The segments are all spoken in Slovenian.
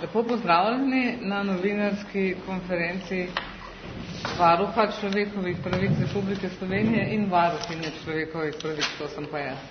Lepo pozdravljeni na novinarski konferenci Varuha človekovih pravic Republike Slovenije in Varuhinje človekovih pravic, to sem pa jaz.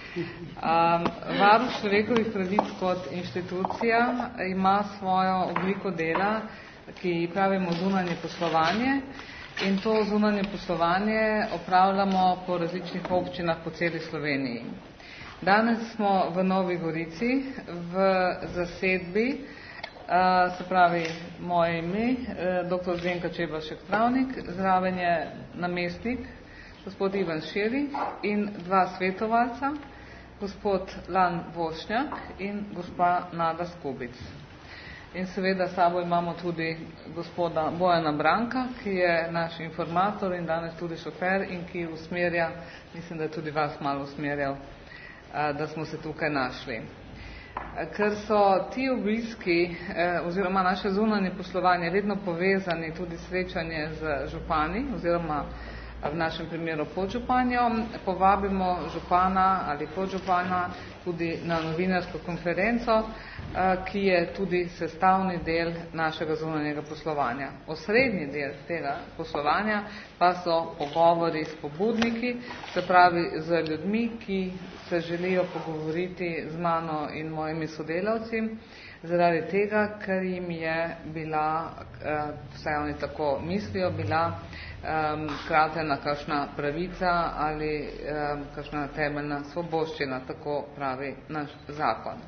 Varuh človekovih pravic kot inštitucija ima svojo obliko dela, ki pravimo zunanje poslovanje, in to zunanje poslovanje opravljamo po različnih občinah po celi Sloveniji. Danes smo v Novi Gorici v zasedbi, se pravi moje ime, dr. Zdenka Čebašek-Travnik, zraven je namestnik, gospod Ivan Šerih in dva svetovalca, gospod Lan Vošnjak in gospa Nada Skubic. In seveda sabo imamo tudi gospoda Bojana Branka, ki je naš informator in danes tudi šofer in ki usmerja, mislim, da je tudi vas malo usmerjal, da smo se tukaj našli. Ker so ti obiski oziroma naše zunanje poslovanje vedno povezani tudi srečanje z župani oziroma v našem primeru podžupanjo, povabimo župana ali podžupana tudi na novinarsko konferenco, ki je tudi sestavni del našega zunanjega poslovanja. Osrednji del tega poslovanja pa so pogovori s pobudniki, se pravi z ljudmi, ki se želijo pogovoriti z mano in mojimi sodelavci, zaradi tega, ker jim je bila, vsaj oni tako mislijo, bila kratena kakšna pravica ali kakšna temeljna svoboščina, tako pravi naš zakon.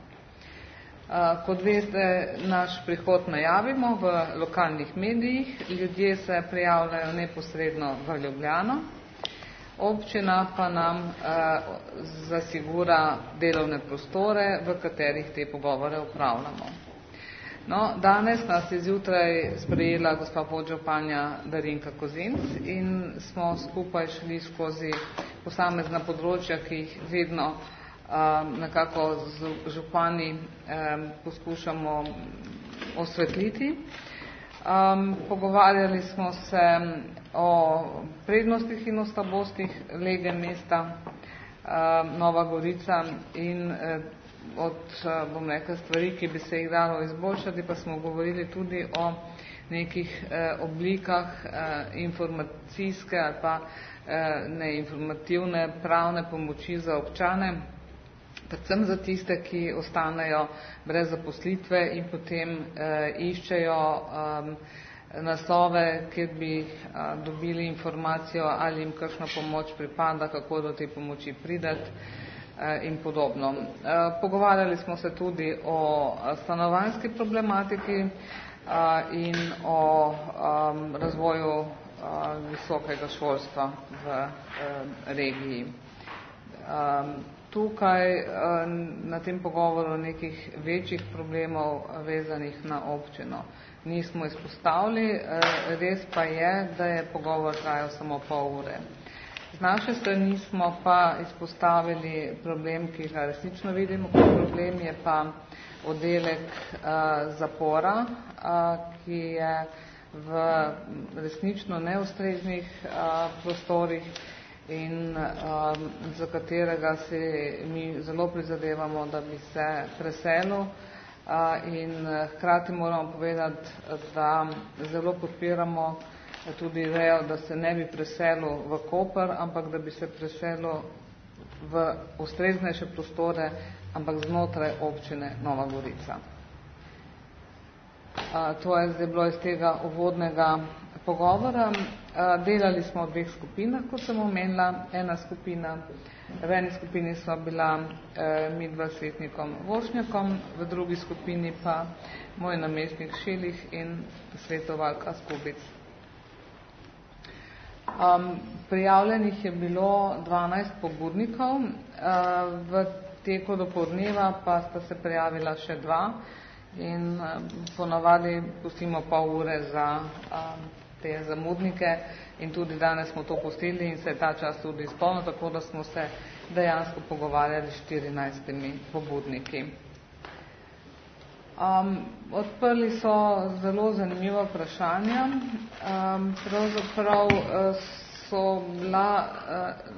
Kot veste, naš prihod najavimo v lokalnih medijih, ljudje se prijavljajo neposredno v Ljubljano, občina pa nam zasigura delovne prostore, v katerih te pogovore opravljamo. No, danes nas je zjutraj sprejela gospa podžupanja Darinka Kozinc in smo skupaj šli skozi posamezna področja, ki jih vedno nekako z župani poskušamo osvetliti. Pogovarjali smo se o prednostih in o slabostih lege mesta Nova Gorica in od, bom rekla, stvari, ki bi se jih dalo izboljšati, pa smo govorili tudi o nekih oblikah informacijske ali pa neinformativne pravne pomoči za občane, predvsem za tiste, ki ostanejo brez zaposlitve in potem iščejo naslove, kjer bi dobili informacijo, ali jim kakšna pomoč pripada, kako do te pomoči pridati in podobno. Pogovarjali smo se tudi o stanovanjski problematiki in o razvoju visokega šolstva v regiji. Tukaj na tem pogovoru nekih večjih problemov vezanih na občino nismo izpostavili, res pa je, da je pogovor trajal samo pol ure. Z naše strani smo pa izpostavili problem, ki ga resnično vidimo kot problem, je pa oddelek zapora, ki je v resnično neustreznih prostorih in za katerega se mi zelo prizadevamo, da bi se preselil, in hkrati moramo povedati, da zelo podpiramo tudi idejo, da se ne bi preselil v Koper, ampak da bi se preselil v ustreznejše prostore, ampak znotraj občine Nova Gorica. To je zdaj bilo iz tega uvodnega pogovora. Delali smo v dveh skupinah, kot sem omenila. Ena skupina, v eni skupini sva bila midva svetnikom Vošnjakom, v drugi skupini pa moj namestnik Šelih in svetovalka Skubic. Prijavljenih je bilo 12 pobudnikov, v teku dopoldneva pa sta se prijavila še dva in ponavadi pustimo pol ure za te zamudnike in tudi danes smo to pustili in se je ta čas tudi izpolnil, tako da smo se dejansko pogovarjali s 14 pobudniki. Odprli so zelo zanimiva vprašanja. Pravzaprav so bila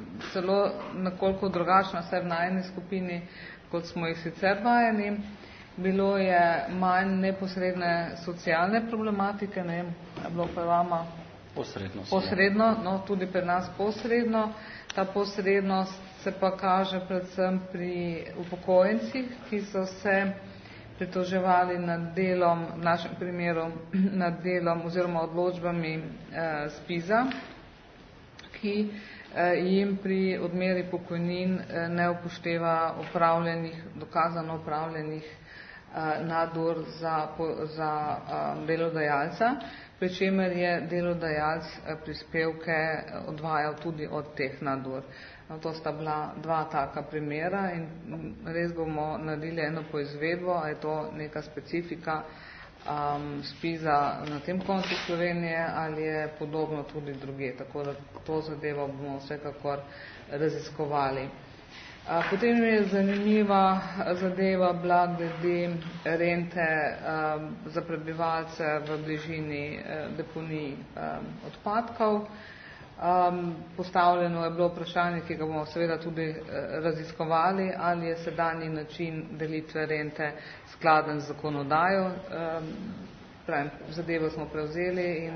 celo nekoliko drugačna, vsaj v najni skupini, kot smo jih sicer vajeni. bilo je manj neposredne socialne problematike, ne vem, je bilo pa vama posredno, no, tudi pri nas posredno. Ta posrednost se pa kaže predvsem pri upokojencih, ki so se pritoževali nad delom, v našem primeru nad delom oziroma odločbami SPIZ-a, ki jim pri odmeri pokojnin ne upošteva dokazano upravljenih nadur za delodajalca, pri čemer je delodajalec prispevke odvajal tudi od teh nadur. To sta bila dva taka primera in res bomo naredili eno poizvedbo, a je to neka specifika SPIZ-a na tem koncu Slovenije ali je podobno tudi druge, tako da to zadevo bomo vsekakor raziskovali. Potem je zanimiva zadeva bila glede rente za prebivalce v bližini deponij odpadkov. Postavljeno je bilo vprašanje, ki ga bomo seveda tudi raziskovali, ali je sedanji način delitve rente skladen z zakonodajo. Zadevo smo prevzeli in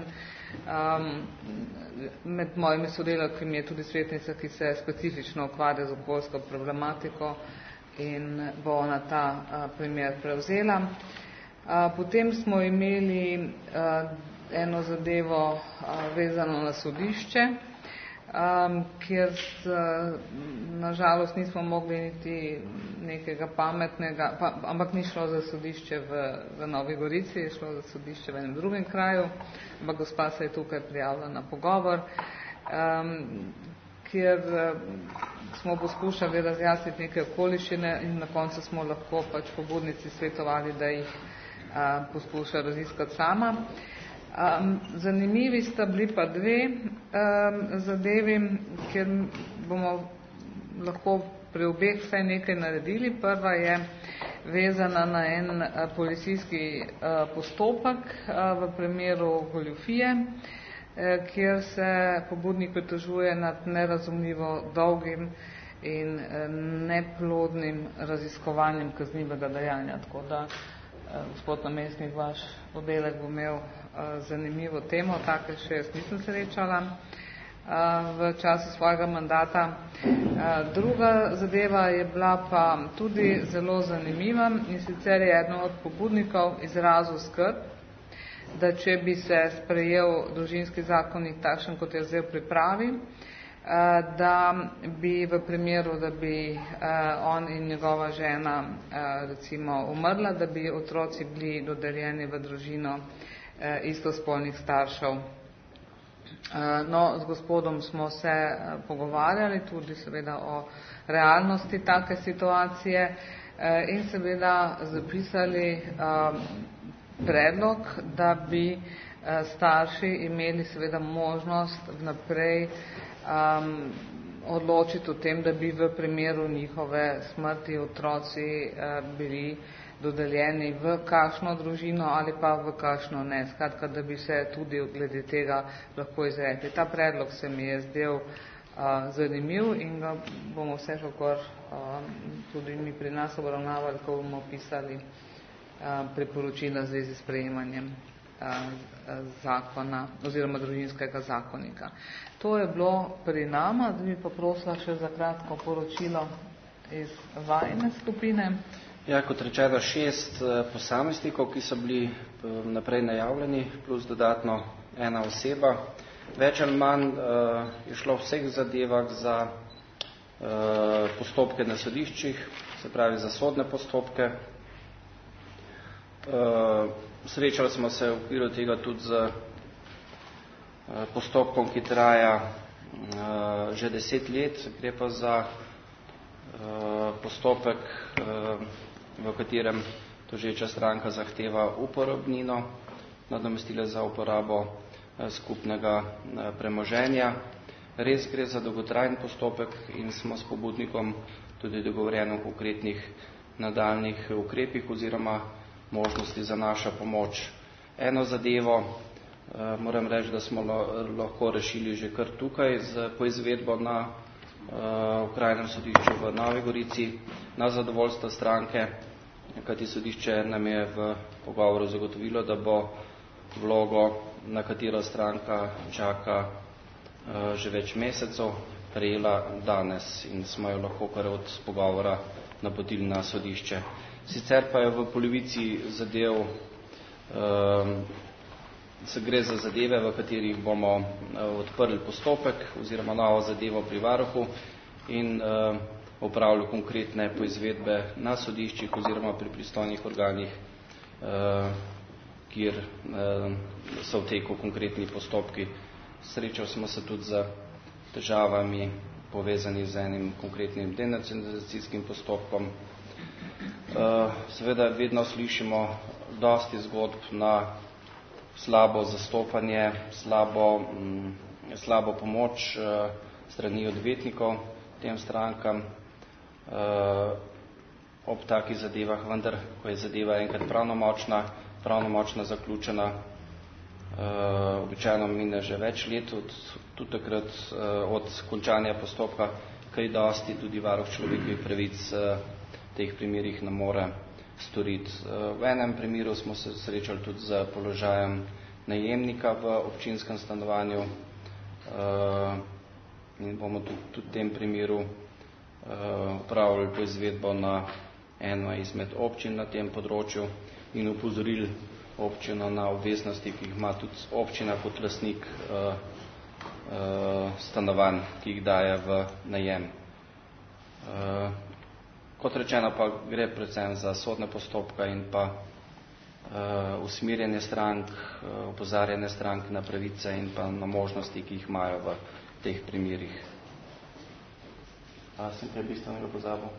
med mojimi sodelavkami je tudi svetnica, ki se specifično ukvarja z okoljsko problematiko in bo ona ta primer prevzela. Potem smo imeli eno zadevo vezano na sodišče, kjer nažalost nismo mogli niti nekega pametnega, ampak ni šlo za sodišče v Novi Gorici, je šlo za sodišče v enem drugem kraju, ampak gospa se je tukaj prijavila na pogovor, kjer smo poskušali razjasniti neke okoliščine in na koncu smo lahko pač pobudnici svetovali, da jih poskuša raziskati sama. Zanimivi sta bili pa dve zadevi, kjer bomo lahko pri obeh vsaj nekaj naredili. Prva je vezana na en policijski postopek v primeru goljufije, kjer se pobudnik pritožuje nad nerazumljivo dolgim in neplodnim raziskovanjem kaznivega dejanja. Tako da, gospod namestnik, vaš oddelek bo imel zanimivo temo, take še jaz nisem srečala v času svojega mandata. Druga zadeva je bila pa tudi zelo zanimiva in sicer je eno od pobudnikov izrazil skrb, da če bi se sprejel družinski zakonik takšen, kot je zdaj v pripravi, da bi v primeru, da bi on in njegova žena recimo umrla, da bi otroci bili dodeljeni v družino istospolnih staršev. No, z gospodom smo se pogovarjali tudi seveda o realnosti take situacije in seveda zapisali predlog, da bi starši imeli seveda možnost vnaprej odločiti o tem, da bi v primeru njihove smrti otroci bili dodeljeni v kakšno družino ali pa v kakšno ne. Skratka, da bi se tudi glede tega lahko izrekli. Ta predlog se mi je zdel zanimiv in ga bomo vsekakor tudi mi pri nas obravnavali, ko bomo pisali priporočila v zvezi s sprejemanjem zakona oziroma družinskega zakonika. To je bilo pri nama, da bi pa prosila še za kratko poročilo iz vajne skupine. Ja, kot rečeno, 6 posameznikov, ki so bili naprej najavljeni, plus dodatno 1 oseba. Več ali manj je šlo v vseh zadevah za postopke na sodiščih, se pravi za sodne postopke. Srečali smo se v okviru tega tudi z postopkom, ki traja že 10 let, gre pa za postopek, v katerem tožeča stranka zahteva uporabnino, nadomestile za uporabo skupnega premoženja. Res gre za dolgotrajen postopek in smo s pobudnikom tudi dogovorjeni o konkretnih nadaljnih ukrepih oziroma možnosti za našo pomoč. Eno zadevo moram reči, da smo lahko rešili že kar tukaj z poizvedbo na okrajnem sodišču v Novi Gorici na zadovoljstvo stranke. kajti sodišče nam je v pogovoru zagotovilo, da bo vlogo, na katero stranka čaka že več mesecev, prejela danes in smo jo lahko kar od pogovora napotili na sodišče. Sicer pa je v polovici zadev, se gre za zadeve, v katerih bomo odprli postopek oziroma novo zadevo pri varuhu in opravili konkretne poizvedbe na sodiščih oziroma pri pristojnih organih, kjer so v teku konkretni postopki. Srečal smo se tudi z težavami povezani z enim konkretnim denacionalizacijskim postopkom. Seveda vedno slišimo dosti zgodb na slabo zastopanje, slabo pomoč strani odvetnikov tem strankam ob takih zadevah, vendar, ko je zadeva enkrat pravnomočna zaključena, običajno mine že več let, tudi takrat od končanja postopka, kaj dosti tudi varuh človekovih pravic v teh primerih ne more storiti. V enem primeru smo se srečali tudi z položajem najemnika v občinskem stanovanju in bomo tudi v tem primeru upravljali poizvedbo na eno izmed občin na tem področju in opozorili občino na obveznosti, ki jih ima tudi občina kot lastnik stanovanj, ki jih daje v najem. Kot rečeno pa gre predvsem za sodne postopke in pa usmerjanje strank, opozarjanje strank na pravice in pa na možnosti, ki jih imajo v teh primerih. Sem kaj bistvenega pozabil?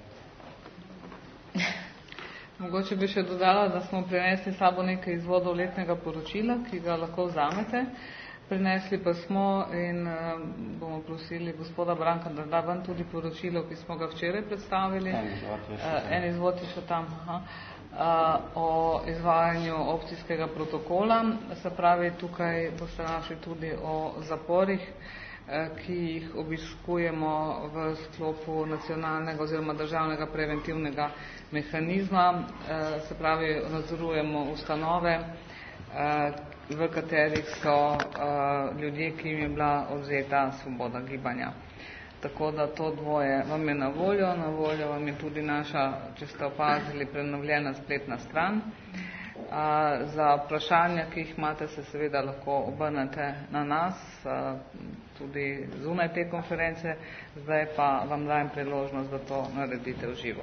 Mogoče bi še dodala, da smo prinesli sabo nekaj izvodov letnega poročila, ki ga lahko vzamete. Prinesli pa smo in bomo prosili gospoda Branka, da da ven tudi poročilo, ki smo ga včeraj predstavili. En izvod je še tam. O izvajanju opcijskega protokola. Se pravi, tukaj boste našli tudi o zaporih, ki jih obiskujemo v sklopu nacionalnega oziroma državnega preventivnega mehanizma. Se pravi, nadzorujemo ustanove, v katerih so ljudje, ki jim je bila odvzeta svoboda gibanja. Tako da to dvoje vam je na voljo vam je tudi naša, če ste opazili, prenovljena spletna stran. Za vprašanja, ki jih imate, se seveda lahko obrnete na nas, tudi zunaj te konference, zdaj pa vam dajem priložnost, da to naredite v živo.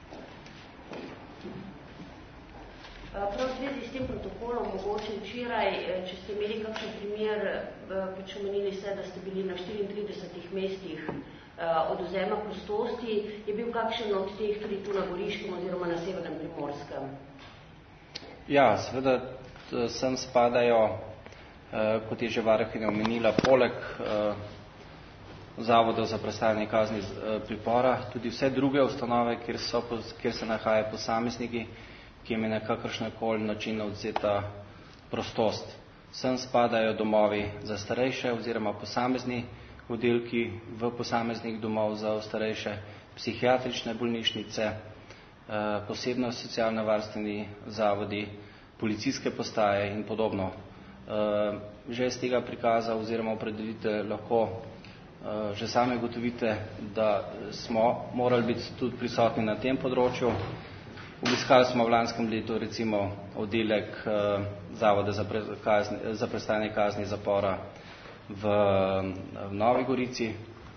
Prav v zvezi s tem protokolom, mogoče včeraj, če ste imeli kakšen primer, pač omenili se, da ste bili na 34 mestih odvzema prostosti, je bil kakšen od teh tudi tu na Goriškem oziroma na Severnem Primorskem? Ja, seveda sem spadajo, kot je že varuhinja omenila, poleg zavodov za prestajanje kazni pripora, tudi vse druge ustanove, kjer se nahajajo posamezniki, ki jim je na kakršnekoli način odvzeta prostost. Sem spadajo domovi za starejše oziroma posamezni oddelki v posameznih domov za starejše, psihiatrične bolnišnice, posebno socialno-varstveni zavodi, policijske postaje in podobno. Že iz tega prikaza oziroma opredelite lahko že same ugotovite, da smo morali biti tudi prisotni na tem področju. Obiskali smo v lanskem letu recimo oddelek Zavoda za prestajanje kazni zapora v Novi Gorici.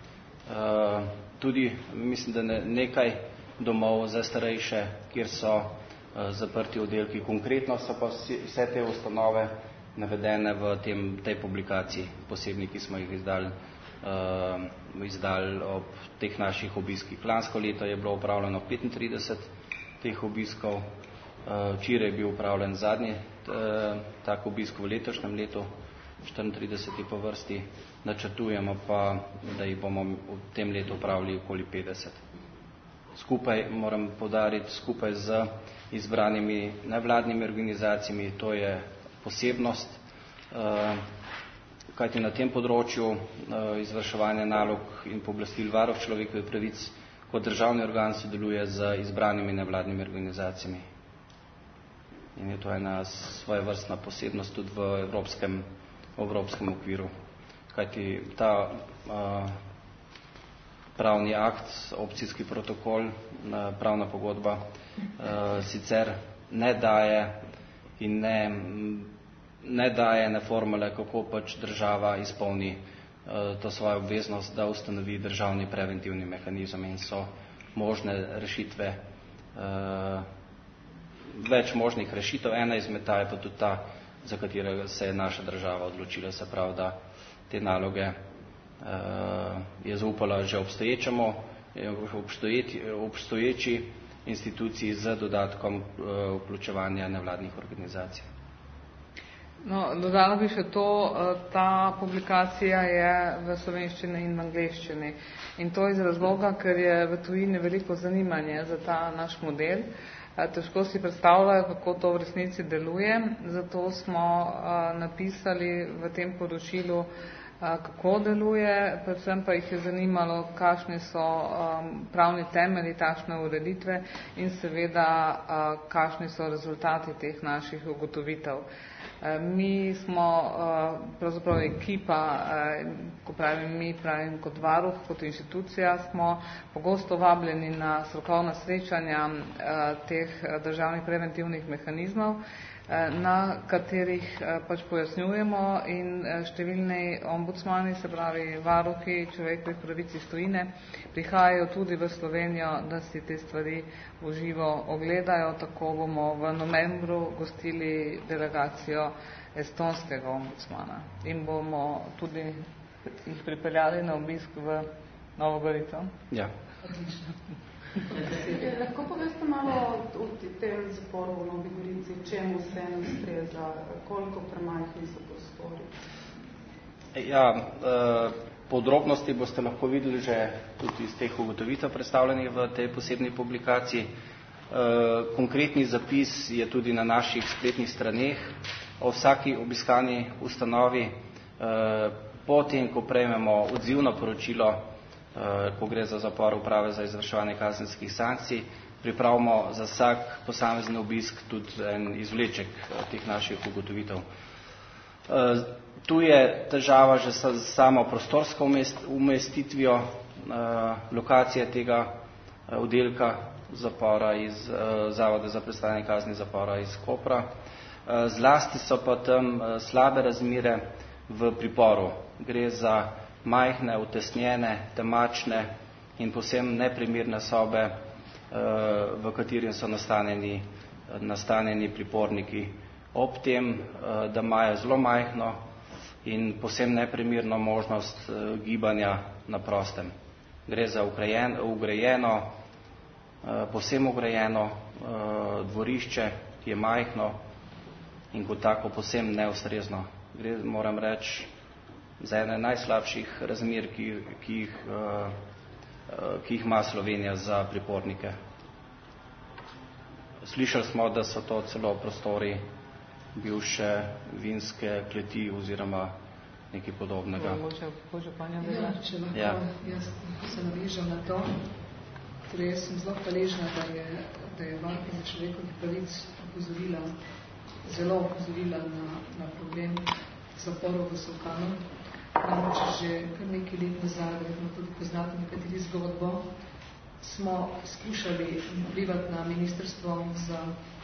Tudi mislim, da nekaj domov za starejše, kjer so zaprti oddelki. Konkretno so pa vse te ustanove navedene v tej publikaciji posebni, ki smo jih izdali ob teh naših obiskih. Lansko leto je bilo upravljeno 35 teh obiskov, včeraj je bil upravljen zadnji tak obisk v letošnjem letu, 34 po vrsti, načrtujemo pa, da jih bomo v tem letu upravili okoli 50. Skupaj, moram poudariti, skupaj z izbranimi nevladnimi organizacijami, to je posebnost, kajti na tem področju izvrševanja nalog in pooblastil varuh človekovih pravic kot državni organ sodeluje z izbranimi nevladnimi organizacijami. in je to ena svojevrstna posebnost tudi v evropskem okviru. Kajti ta pravni akt, opcijski protokol, pravna pogodba sicer ne daje in ne daje ene formule, kako pač država izpolni to svojo obveznost, da ustanovi državni preventivni mehanizem, in so možne rešitve, več možnih rešitev. Ena izmed ta je pa tudi ta, za katerega se je naša država odločila, se pravi, da te naloge je zaupala že obstoječi instituciji z dodatkom vključevanja nevladnih organizacij. No, dodala bi še to, ta publikacija je v slovenščini in v angleščini. In to iz razloga, ker je v tujini veliko zanimanje za ta naš model. Težko si predstavljajo, kako to v resnici deluje. Zato smo napisali v tem poročilu, kako deluje, predvsem pa jih je zanimalo, kakšni so pravni temelji takšne ureditve in seveda, kakšni so rezultati teh naših ugotovitev. Mi smo pravzaprav ekipa, ko pravim mi, pravim kot varuh, kot inštitucija, smo pogosto vabljeni na strokovna srečanja teh državnih preventivnih mehanizmov, na katerih pač pojasnjujemo, in številni ombudsmani, se pravi varuhi človekovih pravic iz tujine, prihajajo tudi v Slovenijo, da si te stvari v živo ogledajo. Tako bomo v novembru gostili delegacijo estonskega ombudsmana in bomo tudi jih pripeljali na obisk v Novo Gorico. Ja. Lahko poveste malo o tem zaporu v Novi Gorici, čemu vse ne ustreza, koliko premajhni so prostori? Ja, podrobnosti boste lahko videli že tudi iz teh ugotovitev predstavljenih v tej posebni publikaciji. Konkretni zapis je tudi na naših spletnih straneh o vsaki obiskani ustanovi. Potem, ko prejmemo odzivno poročilo, ko gre za zapor Uprave za izvrševanje kazenskih sankcij, pripravimo za vsak posamezen obisk tudi en izvleček teh naših ugotovitev. Tu je težava že s samo prostorsko umestitvijo lokacije tega oddelka zapora iz Zavoda za prestajanje kazni zapora iz Kopra. Zlasti so pa tam slabe razmere v priporu. Gre za majhne, utesnjene, temačne in povsem neprimerne sobe, v katerih so nastanjeni priporniki. Ob tem, da imajo zelo majhno in povsem neprimerno možnost gibanja na prostem. Gre za ugrajeno, povsem ugrajeno dvorišče, ki je majhno in kot tako povsem neustrezno. Gre, moram reči, za ene najslabših razmer, ki jih ima Slovenija za pripornike. Slišali smo, da so to celo prostori bivše vinske kleti oziroma nekaj podobnega. Če lahko, jaz se navežem na to. Torej, jaz sem zelo hvaležna, da je varuhinja človekovih pravic zelo opozorila na problem zaporov v Solkanu. Namreč že kar nekaj let nazaj, verjetno tudi poznate nekateri zgodbo, smo skušali vplivati na ministrstvo za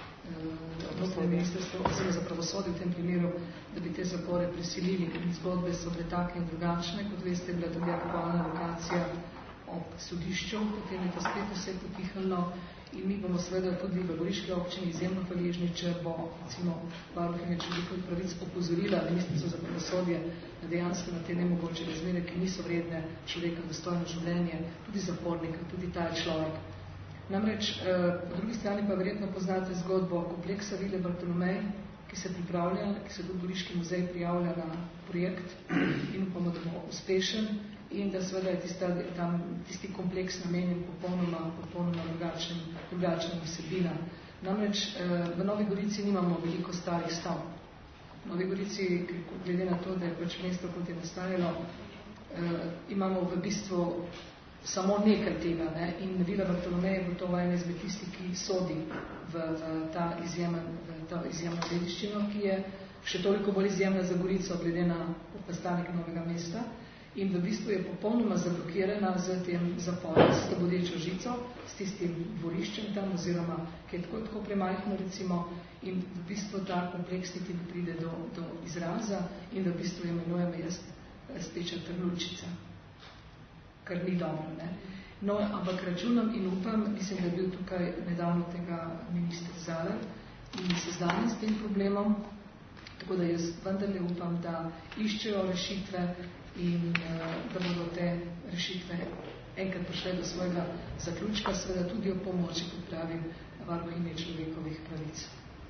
pravosodje v tem primeru, da bi te zapore prisilili. Zgodbe so bile take in drugačne, kot veste, bila tudi aktualna lokacija ob sodišču, potem je to spet vse potihnilo in mi bomo seveda tudi v Goriški občini izjemno hvaležni, če bo recimo varuhinja človekovih pravic opozorila ministrstvo za pravosodje na dejansko na te nemogoče razmere, ki niso vredne človeka dostojno življenje, tudi zapornika, tudi ta človek. Namreč, po drugi strani pa verjetno poznate zgodbo kompleksa Vile Bartolomej, ki se pripravlja, ki se tudi Goriški muzej prijavlja na projekt in upamo, da bo uspešen in da seveda je tisti kompleks namenjen popolnoma drugačnim vsebinam. Namreč v Novi Gorici nimamo veliko starih stavb. V Novi Gorici, glede na to, da je pač mesto, kot je nastajalo, imamo v bistvu samo nekaj tega. Ne? In Vila Bartolomej je gotovo ena izmed tistih, ki sodi v ta izjemno dediščino, ki je še toliko bolj izjemna za Gorico, glede na postanek Novega mesta. In v bistvu je popolnoma zablokirana z tem zaporom, s bodečo žico, s tistim dvoriščem tam, oziroma ki je tako premajhno recimo, in v bistvu ta kompleksniti pride do izraza in v bistvu imenujem jaz steča trnučica, kar ni dobro. Ne? No, ampak računam in upam, mislim, da je bil tukaj nedavno tega minister Zalar in seznanjen s tem problemom, tako da jaz vendarle upam, da iščejo rešitve in da bodo te rešitve enkrat prišle do svojega zaključka, seveda tudi o pomoči, kot pravim, varuhinje človekovih pravic.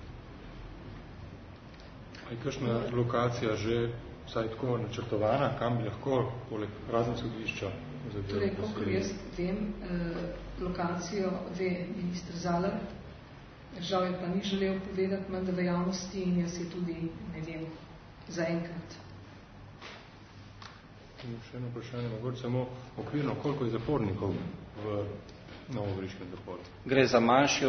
Je kakšna lokacija že vsaj tako načrtovana, kam bi lahko poleg razen sodišča? Torej, kolikor jaz vem, lokacijo ve minister Zalar, žal je pa ni želel povedati menda v javnosti in jaz je tudi ne vem zaenkrat. Še eno vprašanje, mogoče samo okvirno, koliko je zapornikov v novogoriškem zaporu? Gre za manjši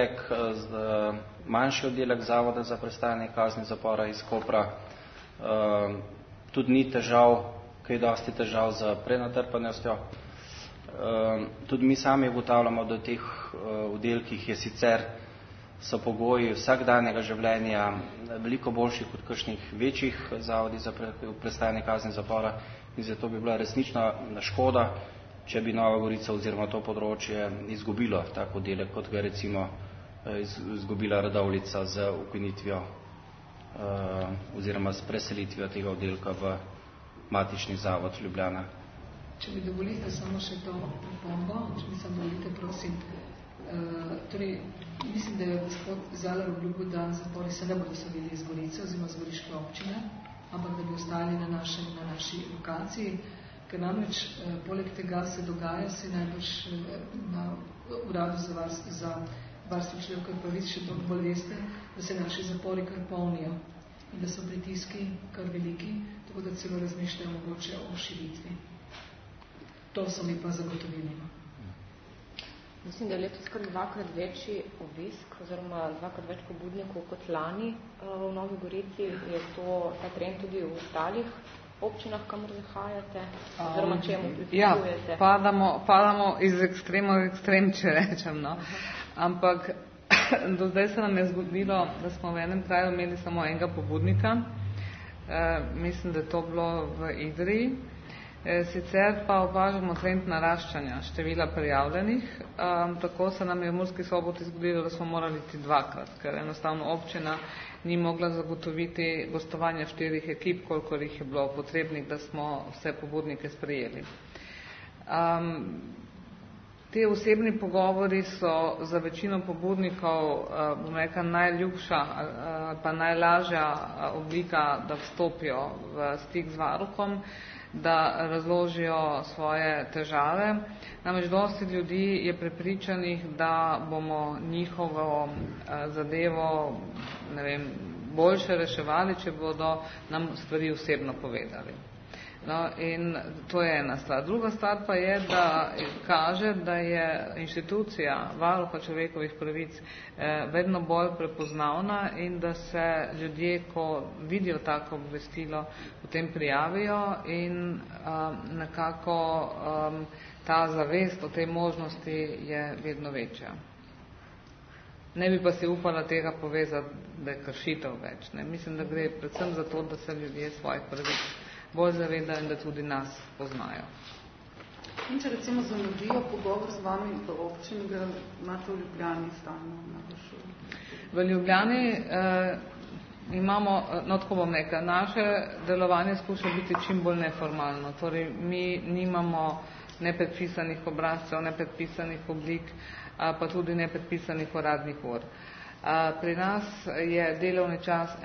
oddelek Zavoda za prestajanje kazni zapora iz Kopra. Tudi ni težav, kaj dosti težav z prenatrpanostjo. Tudi mi sami ugotavljamo, da v teh oddelkih je sicer so pogoji vsakdanjega življenja veliko boljši kot kakšnih večjih zavodih za prestajanje kazni zapora in zato bi bila resnična škoda, če bi Nova Gorica oziroma to področje izgubilo tak oddelek, kot ga recimo izgubila Radovljica z ukinitvijo oziroma s preselitvijo tega oddelka v matični zavod Ljubljana. Če mi dovolite samo še to pripombo, če mi samo dovolite, prosim. Torej, mislim, da je gospod Zalar obljubil, da zapori se ne bodo selili iz Gorice oziroma z goriške občine, ampak da bi ostali na naši lokaciji, ker namreč poleg tega se dogaja, se najbrž na uradu za varstvo človekovih pravic še toliko bolj veste, da se naši zapori kar polnijo in da so pritiski kar veliki, tako da celo razmišljajo mogoče o širitvi. To so mi pa zagotovili. Mislim, da je letos kar dvakrat večji obisk oziroma dvakrat več pobudnikov kot lani v Novi Gorici. Je to ta trend tudi v ostalih občinah, kamor zahajate? Oziroma čemu pripisujete? Ja, padamo iz ekstrema v ekstrem, če rečem. No. Ampak do zdaj se nam je zgodilo, da smo v enem kraju imeli samo enega pobudnika. Mislim, da je to bilo v Idriji. Sicer pa opažamo trend naraščanja števila prijavljenih. Tako se nam je v Murski Soboti zgodilo, da smo morali iti dvakrat, ker enostavno občina ni mogla zagotoviti gostovanja 4 ekip, kolikor jih je bilo potrebnih, da smo vse pobudnike sprejeli. Te osebni pogovori so za večino pobudnikov najljubša pa najlažja oblika, da vstopijo v stik z varuhom, da razložijo svoje težave. Namreč dosti ljudi je prepričanih, da bomo njihovo zadevo boljše reševali, če bodo nam stvari osebno povedali. No, in to je ena stvar. Druga stvar pa je, da kaže, da je inštitucija varuha človekovih pravic vedno bolj prepoznavna in da se ljudje, ko vidijo tako obvestilo, potem prijavijo in nekako ta zavest o tej možnosti je vedno večja. Ne bi pa si upala tega povezati, da je kršitev več. Ne. Mislim, da gre predvsem za to, da se ljudje svojih pravic bolj zavedajo in da tudi nas poznajo. In če recimo zanudijo pogovor z vami v občini, ga imate v Ljubljani stalno na vašu? V Ljubljani imamo, no tako bom rekla, naše delovanje skuša biti čim bolj neformalno. Torej, mi nimamo nepredpisanih obrazcev, nepredpisanih oblik, pa tudi nepredpisanih uradnih ur. Pri nas je delovni čas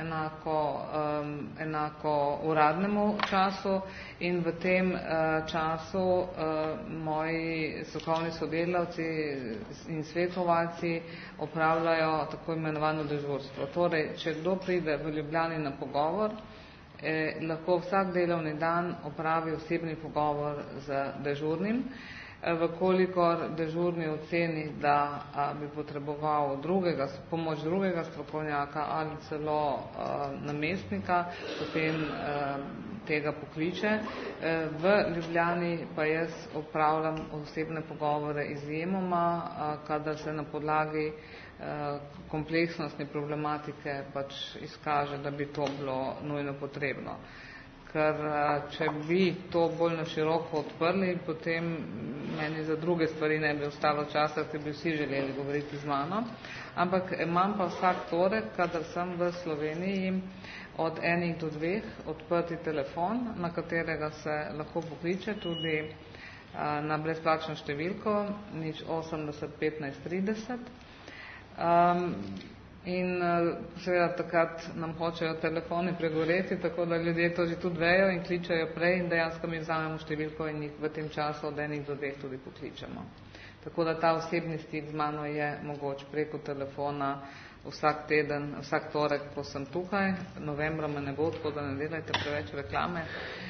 enako uradnemu času in v tem času moji strokovni sodelavci in svetovalci opravljajo tako imenovano dežurstvo. Torej, če kdo pride v Ljubljani na pogovor, lahko vsak delovni dan opravi osebni pogovor z dežurnim. Vkolikor dežurni oceni, da bi potreboval pomoč drugega strokovnjaka ali celo namestnika, potem tega pokliče. V Ljubljani pa jaz opravljam osebne pogovore izjemoma, kadar se na podlagi kompleksnostne problematike pač izkaže, da bi to bilo nujno potrebno. Ker če bi to bolj na široko odprli, potem meni za druge stvari ne bi ostalo časa, ker bi vsi želeli govoriti z mano. Ampak imam pa vsak torek, kadar sem v Sloveniji, od 1 do 2 odprti telefon, na katerega se lahko pokliče tudi na brezplačno številko 080 15 30. In seveda takrat nam hočejo telefoni pregoreti, tako da ljudje to že tudi vejo in kličajo prej in dejansko mi vzamemo številko in jih v tem času od 1 do 2 tudi pokličemo. Tako da ta osebni stik z mano je mogoč preko telefona vsak teden, vsak torek, ko sem tukaj. Novembra me ne bo, tako da ne delajte preveč reklame.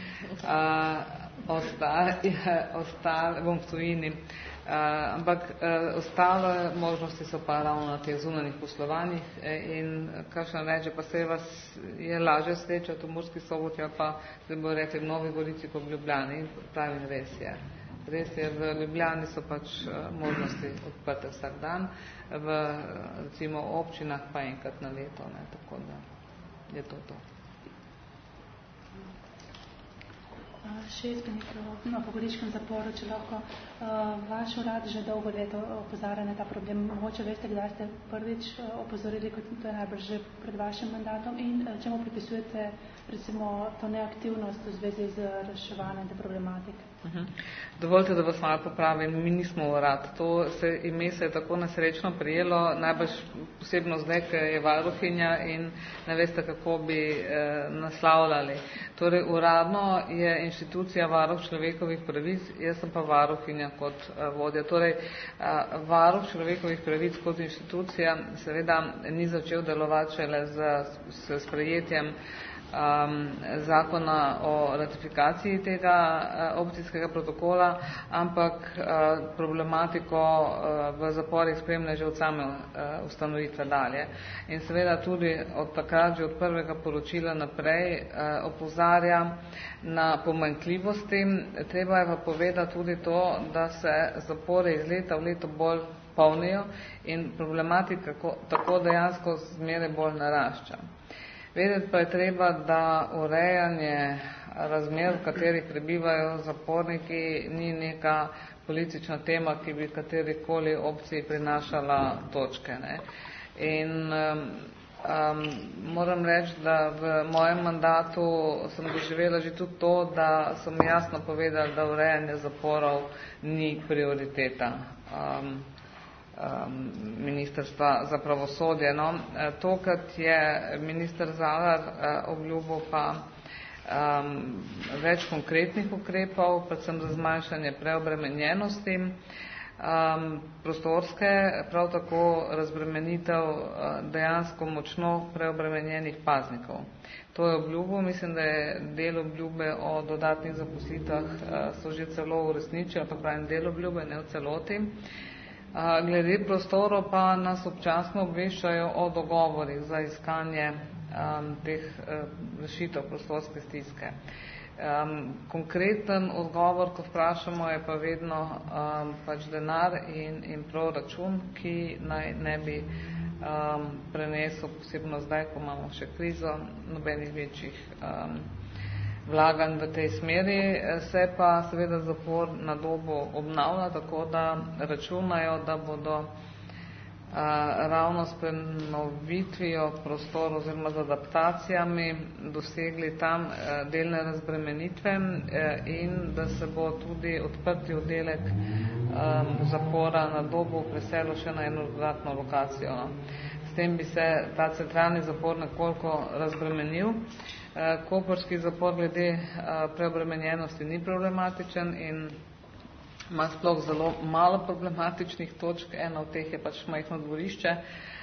Bom v tujini. Ampak ostale možnosti so pa ravno na teh zunanjih poslovanjih in kakšno reče, pa se vas je lažje srečati v Murski Soboti, pa se bo rekli v Novi Gorici kot v Ljubljani. Pravim, res je. Res je, v Ljubljani so pač možnosti odprte vsak dan, v recimo občinah pa enkrat na leto, ne, tako da je to. 6 ministrov na Pogoriškem zaporu, če lahko. Vaš urad že dolgo leto opozarja na ta problem. Mogoče veste, kdaj ste prvič opozorili, kot to je najbrž že pred vašim mandatom, in čemu pripisujete recimo to neaktivnost v zvezi z reševanjem te problematike? Dovolite, da vas malo popravim, mi nismo urad. To ime se je tako nesrečno prijelo, najbrž posebno zdaj, ker je varuhinja in ne veste, kako bi naslavljali. Torej, uradno je inštitucija varuh človekovih pravic, jaz sem pa varuhinja kot vodja. Torej, varuh človekovih pravic kot inštitucija seveda ni začel delovati šele s sprejetjem zakona o ratifikaciji tega opcijskega protokola, ampak problematiko v zaporih spremlja že od same ustanovitve dalje. In seveda tudi od takrat, že od prvega poročila naprej, opozarja na pomanjkljivosti. Treba je pa povedati tudi to, da se zapore iz leta v leto bolj polnijo in problematika tako dejansko zmeraj bolj narašča. Vedeti pa je treba, da urejanje razmer, v katerih prebivajo zaporniki, ni neka politična tema, ki bi katerikoli opciji prinašala točke. Ne. In moram reči, da v mojem mandatu sem doživela že tudi to, da so mi jasno povedali, da urejanje zaporov ni prioriteta Ministrstva za pravosodje. No, tokrat je minister Zalar obljubil pa več konkretnih ukrepov, predvsem za zmanjšanje preobremenjenosti, prostorske, prav tako razbremenitev dejansko močno preobremenjenih paznikov. To je obljubil, mislim, da je del obljube o dodatnih zaposlitvah so že celo uresničili, pa pravim del obljube, ne v celoti. Glede prostorov pa nas občasno obveščajo o dogovorih za iskanje teh rešitev prostorske stiske. Konkreten odgovor, ko vprašamo, je pa vedno pač denar in proračun, ki naj ne bi prenesel, posebno zdaj, ko imamo še krizo, nobenih večjih vlaganj v tej smeri. Se pa seveda zapor na dobo obnavlja, tako da računajo, da bodo ravno s prenovitvijo prostorov oziroma z adaptacijami dosegli tam delne razbremenitve in da se bo tudi odprti oddelek zapora na dobu preselil še na eno dodatno lokacijo. S tem bi se ta centralni zapor nekoliko razbremenil. Koprski zapor glede preobremenjenosti ni problematičen in ima sploh zelo malo problematičnih točk. Ena od teh je pač majhno dvorišče,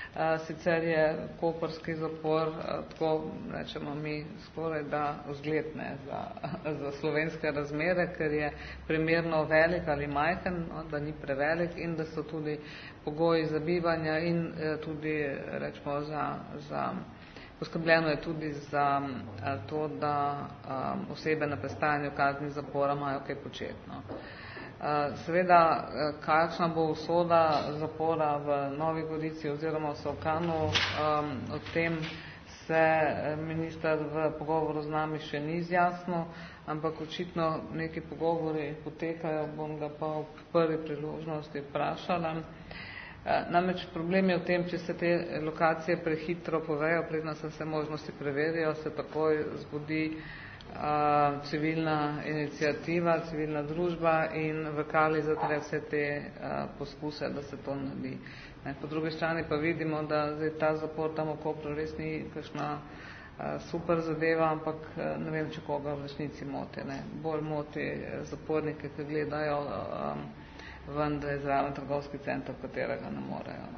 Sicer je koprski zapor, tako rečemo mi, skoraj da vzgledne za slovenske razmere, ker je primerno velik ali majhen, da ni prevelik in da so tudi pogoji za bivanja in tudi, rečemo, poskrbljeno je tudi za to, da osebe na prestajanju kazni zapora imajo kaj početno. Seveda, kakšna bo usoda zapora v Novi Gorici oziroma v Solkanu, o tem se minister v pogovoru z nami še ni izjasnil, ampak očitno neki pogovori potekajo, bom ga pa ob prvi priložnosti vprašala. Namreč problem je v tem, če se te lokacije prehitro povejo, predno se vse možnosti preverijo, se takoj zbudi civilna iniciativa, civilna družba in v kali zatre vse te poskuse, da se to naredi. Po drugi strani pa vidimo, da zdaj ta zapor tam v Kopru res ni kakšna super zadeva, ampak ne vem, če koga v resnici moti. Bolj moti zapornike, ki gledajo ven, da je zraven trgovski center, katerega ne morejo.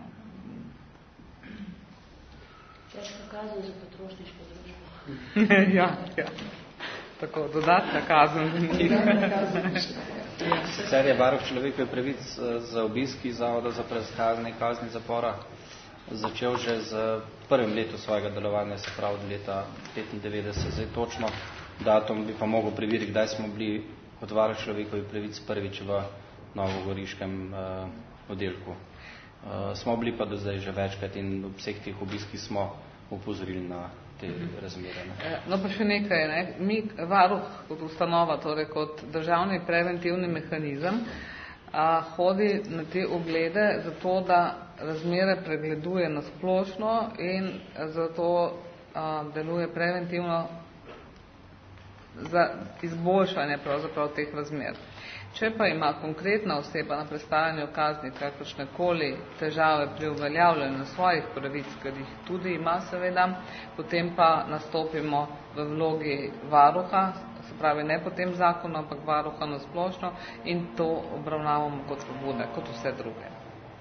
Težka kazen za potrošniško družbo. Ja. Tako, dodatna kazen za njih. Sicer je varuh človekovih pravic za obiski Zavoda za preiskave kazni zapora začel že z prvim letu svojega delovanja, se pravi od leta 1995. Zdaj točno datum bi pa mogel preveriti, kdaj smo bili kot varuh človekovih pravic prvič v novogoriškem oddelku. Smo bili pa do zdaj že večkrat in ob vseh teh obiskih smo upozorili na te razmere. No pa še nekaj, mi varuh kot ustanova, torej kot državni preventivni mehanizem, hodi na te oglede zato, da razmere pregleduje na splošno in zato deluje preventivno za izboljšanje pravzaprav teh razmer. Če pa ima konkretna oseba na prestajanju kazni kakršnekoli težave pri uveljavljanju svojih pravic, ker jih tudi ima seveda, potem pa nastopimo v vlogi varuha, se pravi ne po tem zakonu, ampak varuha na splošno in to obravnavamo kot pobude, kot vse druge.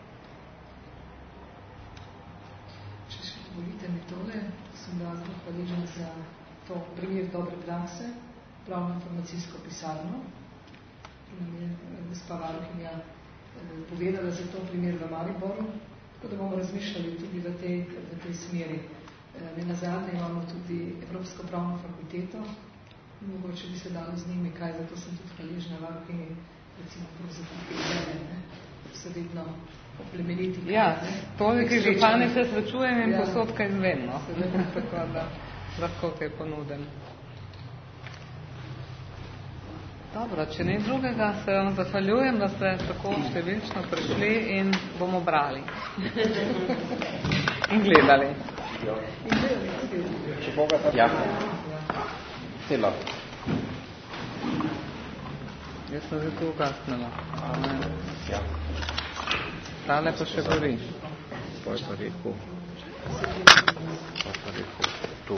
Če še dovolite mi tole, sem razlog hvaležen za to primer dobre prakse, pravno-informacijsko pisarno, ki nam je gospa varuhinja povedala za to primer v Mariboru, tako da bomo razmišljali tudi v tej smeri. Nenazadnje imamo tudi Evropsko pravno fakulteto in mogoče bi se dalo z njimi kaj, zato sem tudi hvaležna varuhinji, recimo pravzaprav se vedno oplemeniti. Ja, toliki župani se srečujem in posod kaj izvedno, tako da lahko kaj ponudem. Dobro, če ni drugega, se vam zahvaljujem, da ste tako številčno prišli in bomo brali. In gledali. Ja. Telo. Jaz sem že tu ugasnila. Ja. Tale pa še gori. To je pa rekel.